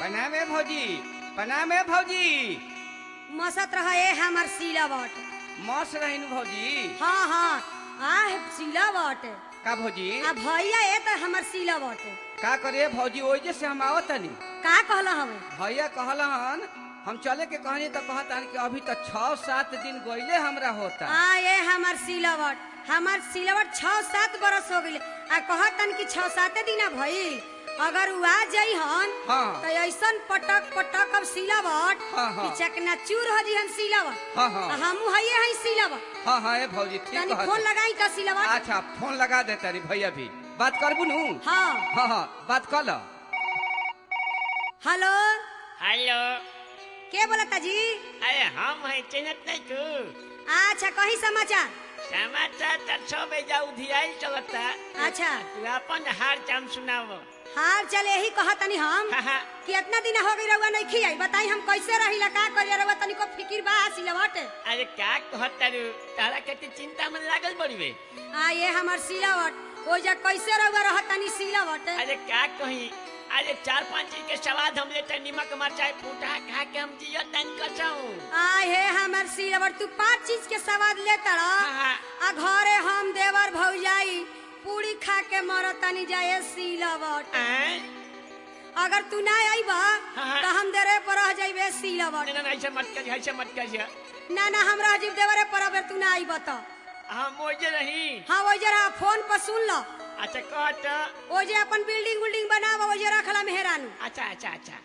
प्रणाम है भौजी, प्रणाम है भौजी। मसत रहे हमर सिलावट। मस रहीनु भौजी। हाँ हाँ आ सिलावट का भौजी? आ भैया ए तो हमर सिलावट का करे भौजी? ओजे से हम आवत तनी। का कहला हमें? भैया कहलन हम चले के कहनी तो कहतान कि अभी तो 6-7 दिन गईले हमरा होता। आ ये हमर सिलावट 6-7 बरस हो गइले आ कहतन कि 6-7 दिन भइल। अगर उ आ जाई हन हाँ। तो ऐसन पटक पटक अब सिलावट हाँ, हाँ। कि चकना चूर हो जी हम सिलावट। हाँ, हाँ। हमू हइए हई सिलावट। हाँ हाँ ए भौजी ठीक तनी कहत। फोन लगाई का सिलावट। अच्छा फोन लगा दे तारी भैया भी बात करबू नु। हाँ हाँ हाँ बात कर लो। Hello hello. के बोलता जी? अरे हम है चिन्हत नहीं तू? अच्छा कहीं समाचार? समाचार तो 6 बजे उधियाई चलता। अच्छा तू अपन हाल चाल सुनाओ। हाल चल यही कहतनी हम कि इतना दिन हो गई रउआ नहीं खियाई। बताई हम कैसे रहिला का करिया रउआ तनी को फिकिर बा सिलावट। अरे क्या कहता रू तारा के चिंता में लागल बड़ी बे। आ ये हमर सिलावट ओ जा कैसे रउआ रहतनी सिलावट। अरे क्या कही अरे 4-5 चीज के स्वाद हम लेते नमक मिर्चाई फूटा खा के हम जिया तन कचाऊ। आ हे हमर सिलावट तू 5 चीज के स्वाद लेता हाँ। आ घरे हम देवर भौजाई पूरी खा के मरतनी जाए सिलावट। अगर तू ना आईबा हाँ। तो हम देरे पर रह जाइबे सिलावट। ना ऐसे मत कर। ना ना हम रह जाइब देवरे पर। अगर तू ना आईबा तो हम ओजे रही। हाँ वो जरा फोन पर सुन लो। अच्छा कहत ओ जे अपन बिल्डिंग बनावा ओ जे रखला मेहरानू। अच्छा।